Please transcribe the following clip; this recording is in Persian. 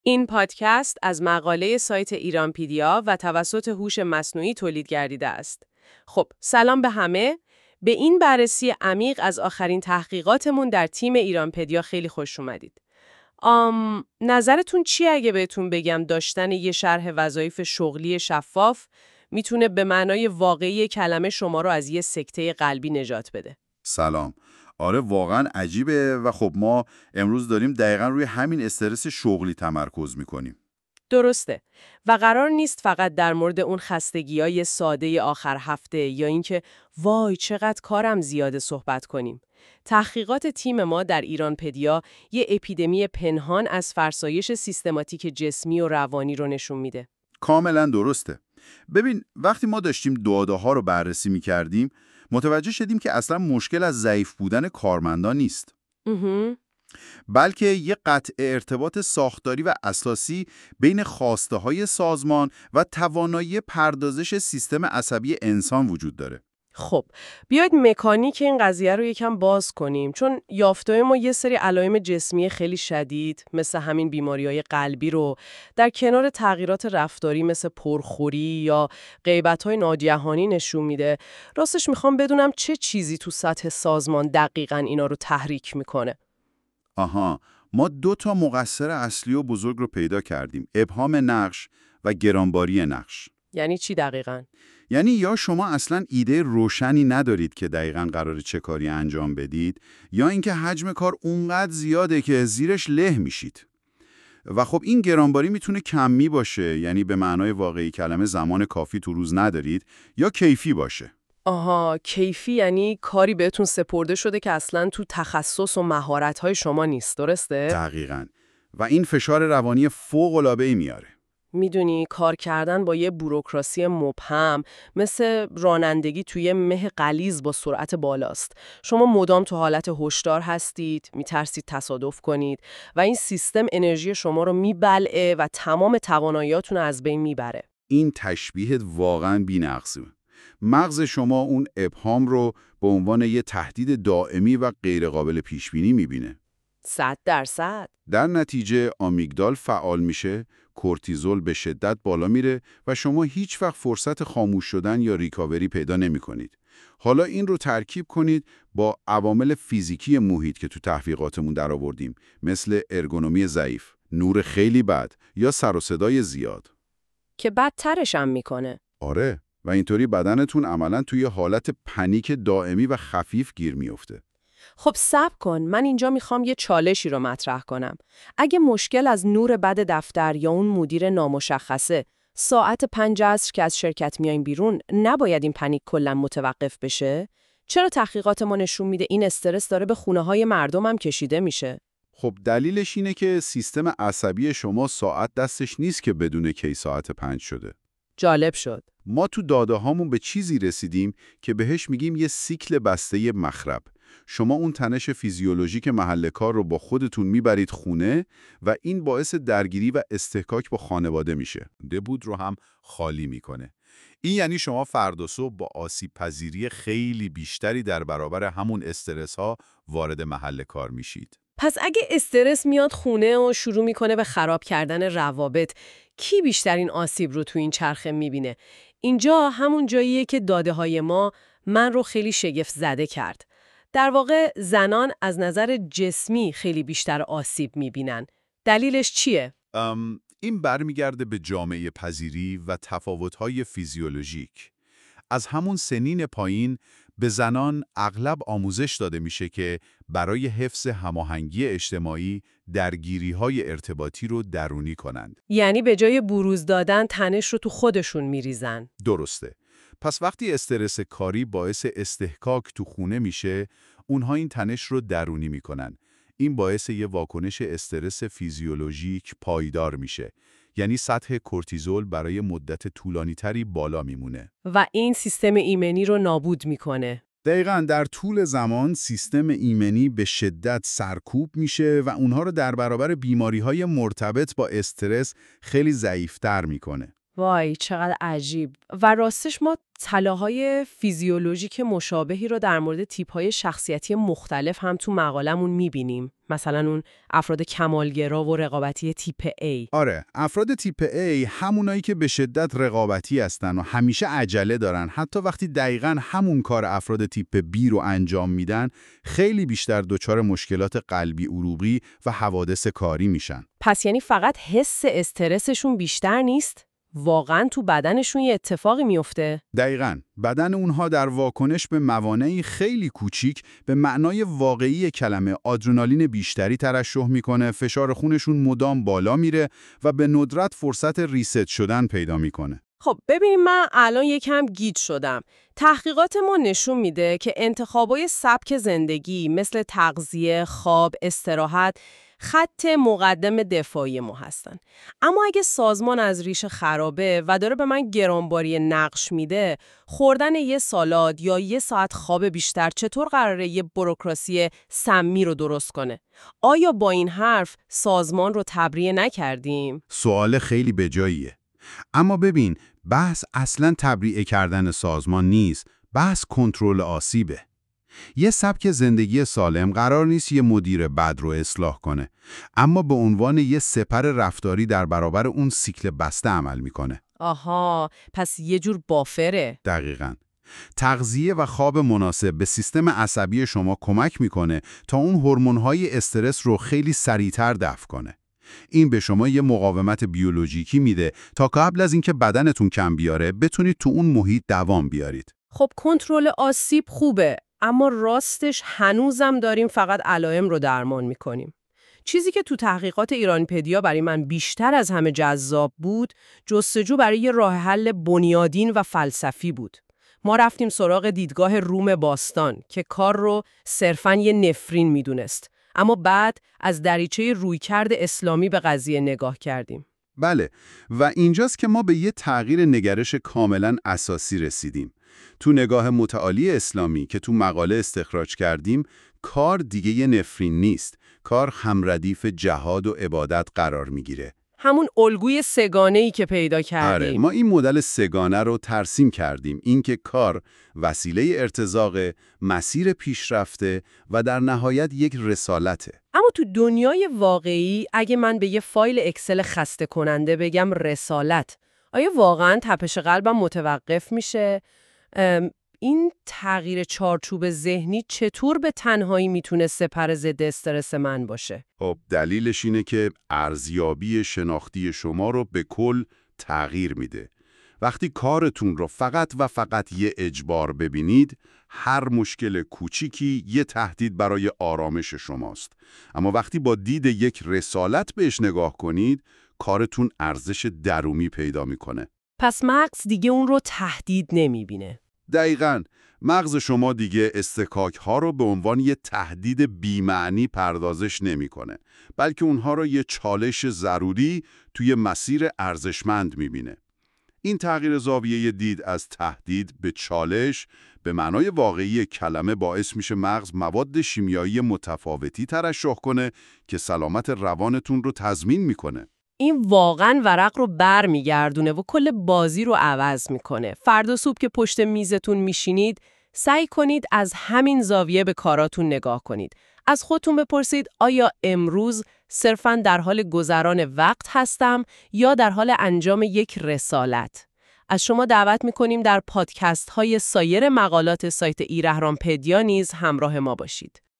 این پادکست از مقاله سایت ایرانپیدیا و توسط هوش مصنوعی تولید گردیده است. خب، سلام به همه. به این بررسی عمیق از آخرین تحقیقاتمون در تیم ایرانپدیا خیلی خوش اومدید. نظرتون چیه اگه بهتون بگم داشتن یه شرح وظایف شغلی شفاف میتونه به معنای واقعی کلمه شما رو از یه سکته قلبی نجات بده؟ سلام. آره واقعا عجیبه و خب ما امروز داریم دقیقا روی همین استرس شغلی تمرکز میکنیم. درسته. و قرار نیست فقط در مورد اون خستگیای ساده آخر هفته یا اینکه وای چقدر کارم زیاده صحبت کنیم. تحقیقات تیم ما در ایرانپدیا یه اپیدمی پنهان از فرسایش سیستماتیک جسمی و روانی رو نشون میده. کاملا درسته. ببین وقتی ما داشتیم داده‌ها رو بررسی میکردیم متوجه شدیم که اصلا مشکل از ضعیف بودن کارمندان نیست. بلکه یک قطع ارتباط ساختاری و اساسی بین خواسته‌های سازمان و توانایی پردازش سیستم عصبی انسان وجود داره. خب، بیاید مکانیک این قضیه رو یکم باز کنیم، چون یافته‌های ما یه سری علائم جسمی خیلی شدید مثل همین بیماری‌های قلبی رو در کنار تغییرات رفتاری مثل پرخوری یا غیبت‌های ناگهانی نشون میده. راستش میخوام بدونم چه چیزی تو سطح سازمان دقیقاً اینا رو تحریک میکنه. آها، ما 2 تا مقصر اصلی و بزرگ رو پیدا کردیم: ابهام نقش و گرانباری نقش. یعنی چی دقیقاً؟ یعنی یا شما اصلا ایده روشنی ندارید که دقیقاً قراره چه کاری انجام بدید، یا اینکه حجم کار اونقدر زیاده که زیرش له میشید. و خب این گرانباری میتونه کمی باشه، یعنی به معنای واقعی کلمه زمان کافی تو روز ندارید، یا کیفی باشه. آها، کیفی یعنی کاری بهتون سپرده شده که اصلاً تو تخصص و مهارت‌های شما نیست، درسته؟ دقیقاً. و این فشار روانی فوق‌العاده‌ای میاره. میدونی کار کردن با یه بوروکراسی مبهم مثل رانندگی توی مه غلیظ با سرعت بالاست. شما مدام تو حالت هشدار هستید، میترسید تصادف کنید و این سیستم انرژی شما رو میبلعه و تمام تواناییاتون رو از بین میبره. این تشبیه واقعاً بی‌نقصه. مغز شما اون ابهام رو به عنوان یه تهدید دائمی و غیرقابل پیشبینی میبینه. 100%. در نتیجه آمیگدال فعال میشه، کورتیزول به شدت بالا میره و شما هیچ وقت فرصت خاموش شدن یا ریکاوری پیدا نمی کنید. حالا این رو ترکیب کنید با عوامل فیزیکی محیط که تو تحقیقاتمون در آوردیم، مثل ارگونومی ضعیف، نور خیلی بد یا سر و صدای زیاد. که بدترش هم میکنه. آره، و اینطوری بدنتون عملاً توی حالت پنیک دائمی و خفیف گیر میفته. خب صبر کن، من اینجا میخوام یه چالشی رو مطرح کنم. اگه مشکل از نور بد دفتر یا اون مدیر نامشخصه، ساعت 5 عصر که از شرکت میایم بیرون، نباید این پنیک کلا متوقف بشه؟ چرا تحقیقات ما نشون میده این استرس داره به خونه‌های مردم هم کشیده میشه؟ خب دلیلش اینه که سیستم عصبی شما ساعت دستش نیست که بدون کی ساعت 5 شده. جالب شد. ما تو داده هامون به چیزی رسیدیم که بهش میگیم یه سیکل بسته مخرب. شما اون تنش فیزیولوژیک محل کار رو با خودتون میبرید خونه و این باعث درگیری و استحکاک با خانواده میشه. دبود رو هم خالی میکنه. این یعنی شما فردا صبح با آسیب پذیری خیلی بیشتری در برابر همون استرس ها وارد محل کار میشید. پس اگه استرس میاد خونه و شروع میکنه به خراب کردن روابط، کی بیشترین آسیب رو تو این چرخه میبینه؟ اینجا همون جاییه که داده‌های ما من رو خیلی شگفت زده کرد. در واقع زنان از نظر جسمی خیلی بیشتر آسیب میبینن. دلیلش چیه؟ این برمیگرده به جامعه پذیری و تفاوت‌های فیزیولوژیک. از همون سنین پایین به زنان اغلب آموزش داده میشه که برای حفظ هماهنگی اجتماعی درگیری‌های ارتباطی رو درونی کنند. یعنی به جای بروز دادن تنش رو تو خودشون میریزن. درسته. پس وقتی استرس کاری باعث استحکاک تو خونه میشه، اونها این تنش رو درونی میکنن. این باعث یه واکنش استرس فیزیولوژیک پایدار میشه. یعنی سطح کورتیزول برای مدت طولانی‌تری بالا میمونه. و این سیستم ایمنی رو نابود میکنه. دقیقاً در طول زمان سیستم ایمنی به شدت سرکوب میشه و اونها رو در برابر بیماری‌های مرتبط با استرس خیلی ضعیف‌تر میکنه. وای چقدر عجیب. و راستش ما تلاهای فیزیولوژیک مشابهی رو در مورد تیپ‌های شخصیتی مختلف هم تو مقالمون می‌بینیم. مثلا اون افراد کمالگرا و رقابتی تیپ A. آره، افراد تیپ A همونایی که به شدت رقابتی هستن و همیشه عجله دارن، حتی وقتی دقیقاً همون کار افراد تیپ B رو انجام میدن، خیلی بیشتر دچار مشکلات قلبی عروقی و حوادث کاری میشن. پس یعنی فقط حس استرسشون بیشتر نیست؟ واقعاً تو بدنشون یه اتفاقی میفته؟ دقیقاً، بدن اونها در واکنش به موانعی خیلی کوچیک به معنای واقعی کلمه آدرنالین بیشتری ترشح میکنه، فشار خونشون مدام بالا میره و به ندرت فرصت ریست شدن پیدا میکنه. خب ببینیم، من الان یکم گیج شدم. تحقیقات ما نشون میده که انتخابای سبک زندگی مثل تغذیه، خواب، استراحت خط مقدم دفاعی ما هستن. اما اگه سازمان از ریشه خرابه و داره به من گرانباری نقش میده، خوردن یه سالاد یا یه ساعت خواب بیشتر چطور قراره یه بوروکراسی سمی رو درست کنه؟ آیا با این حرف سازمان رو تبریه نکردیم؟ سوال خیلی بجاییه. اما ببین، بحث اصلاً تبریئه کردن سازمان نیست، بحث کنترل آسیبه. یه سبک زندگی سالم قرار نیست یه مدیر بد رو اصلاح کنه، اما به عنوان یه سپر رفتاری در برابر اون سیکل بسته عمل میکنه. آها، پس یه جور بافره. دقیقاً. تغذیه و خواب مناسب به سیستم عصبی شما کمک میکنه تا اون هورمون‌های استرس رو خیلی سریعتر دفع کنه. این به شما یه مقاومت بیولوژیکی میده تا قبل از اینکه بدنتون کم بیاره بتونید تو اون محیط دوام بیارید. خب کنترل آسیب خوبه، اما راستش هنوزم داریم فقط علائم رو درمان میکنیم. چیزی که تو تحقیقات ایرانپدیا برای من بیشتر از همه جذاب بود، جستجو برای یه راه حل بنیادین و فلسفی بود. ما رفتیم سراغ دیدگاه روم باستان که کار رو صرفاً یه نفرین میدونست، اما بعد از دریچه رویکرد اسلامی به قضیه نگاه کردیم. بله، و اینجاست که ما به یه تغییر نگرش کاملاً اساسی رسیدیم. تو نگاه متعالی اسلامی که تو مقاله استخراج کردیم، کار دیگه یه نفرین نیست. کار همردیف جهاد و عبادت قرار میگیره. همون الگوی سگانه‌ای که پیدا کردیم. آره، ما این مدل سگانه رو ترسیم کردیم. اینکه کار وسیله ارتزاق، مسیر پیشرفته و در نهایت یک رسالته. اما تو دنیای واقعی اگه من به یه فایل اکسل خسته کننده بگم رسالت، آیا واقعاً تپش قلبم متوقف میشه؟ این تغییر چارچوب ذهنی چطور به تنهایی میتونه سپر ضد استرس من باشه؟ خب دلیلش اینه که ارزیابی شناختی شما رو به کل تغییر میده. وقتی کارتون رو فقط و فقط یه اجبار ببینید، هر مشکل کوچیکی یه تهدید برای آرامش شماست. اما وقتی با دید یک رسالت بهش نگاه کنید، کارتون ارزش درونی پیدا میکنه. پس مغز دیگه اون رو تهدید نمیبینه. دقیقاً، مغز شما دیگه استکاک ها رو به عنوان یه تهدید بی‌معنی پردازش نمیکنه، بلکه اونها رو یه چالش ضروری توی مسیر ارزشمند میبینه. این تغییر زاویه دید از تهدید به چالش به معنای واقعی کلمه باعث میشه مغز مواد شیمیایی متفاوتی ترشح کنه که سلامت روانتون رو تضمین میکنه. این واقعاً ورق رو بر میگردونه و کل بازی رو عوض میکنه. فردا صبح که پشت میزتون میشینید، سعی کنید از همین زاویه به کاراتون نگاه کنید. از خودتون بپرسید آیا امروز صرفاً در حال گذران وقت هستم یا در حال انجام یک رسالت؟ از شما دعوت میکنیم در پادکست های سایر مقالات سایت ایرهرانپدیا نیز همراه ما باشید.